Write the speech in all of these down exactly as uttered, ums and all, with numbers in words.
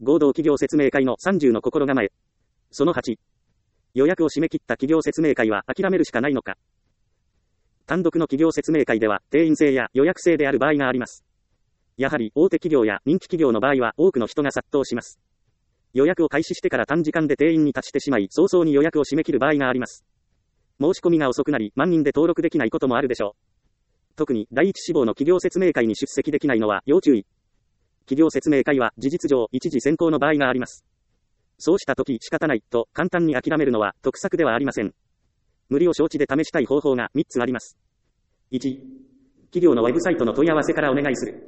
合同企業説明会のさんじゅうの心構え。そのはち。予約を締め切った企業説明会は諦めるしかないのか。単独の企業説明会では定員制や予約制である場合があります。やはり大手企業や人気企業の場合は多くの人が殺到します。予約を開始してから短時間で定員に達してしまい、早々に予約を締め切る場合があります。申し込みが遅くなり、満員で登録できないこともあるでしょう。特に第一志望の企業説明会に出席できないのは要注意。企業説明会は事実上一時選考の場合があります。そうした時仕方ないと簡単に諦めるのは得策ではありません。無理を承知で試したい方法がみっつあります。いち、企業のウェブサイトの問い合わせからお願いする。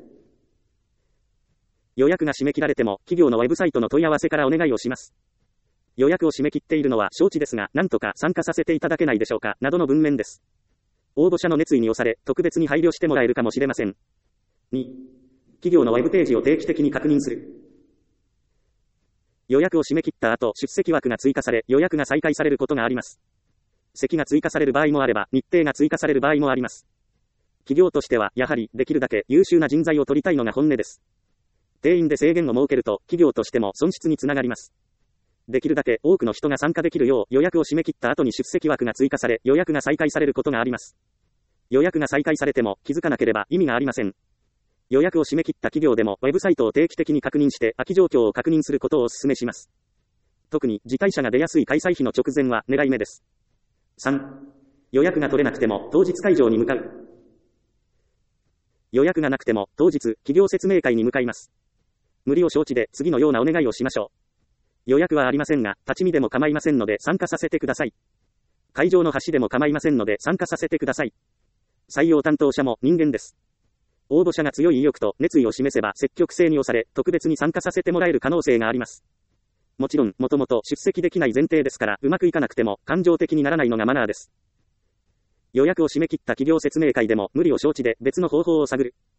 予約が締め切られても企業のウェブサイトの問い合わせからお願いをします。予約を締め切っているのは承知ですが、なんとか参加させていただけないでしょうか、などの文面です。応募者の熱意に押され、特別に配慮してもらえるかもしれません。に、企業のウェブページを定期的に確認する。予約を締め切った後、出席枠が追加され、予約が再開されることがあります。席が追加される場合もあれば、日程が追加される場合もあります。企業としては、やはり、できるだけ優秀な人材を取りたいのが本音です。定員で制限を設けると、企業としても損失につながります。できるだけ多くの人が参加できるよう、予約を締め切った後に出席枠が追加され、予約が再開されることがあります。予約が再開されても気づかなければ意味がありません。予約を締め切った企業でも、ウェブサイトを定期的に確認して、空き状況を確認することをお勧めします。特に、辞退者が出やすい開催日の直前は狙い目です。さん、予約が取れなくても、当日会場に向かう。予約がなくても、当日、企業説明会に向かいます。無理を承知で、次のようなお願いをしましょう。予約はありませんが、立ち見でも構いませんので参加させてください。会場の端でも構いませんので参加させてください。採用担当者も人間です。応募者が強い意欲と熱意を示せば積極性に押され、特別に参加させてもらえる可能性があります。もちろん、もともと出席できない前提ですから、うまくいかなくても感情的にならないのがマナーです。予約を締め切った企業説明会でも無理を承知で別の方法を探る。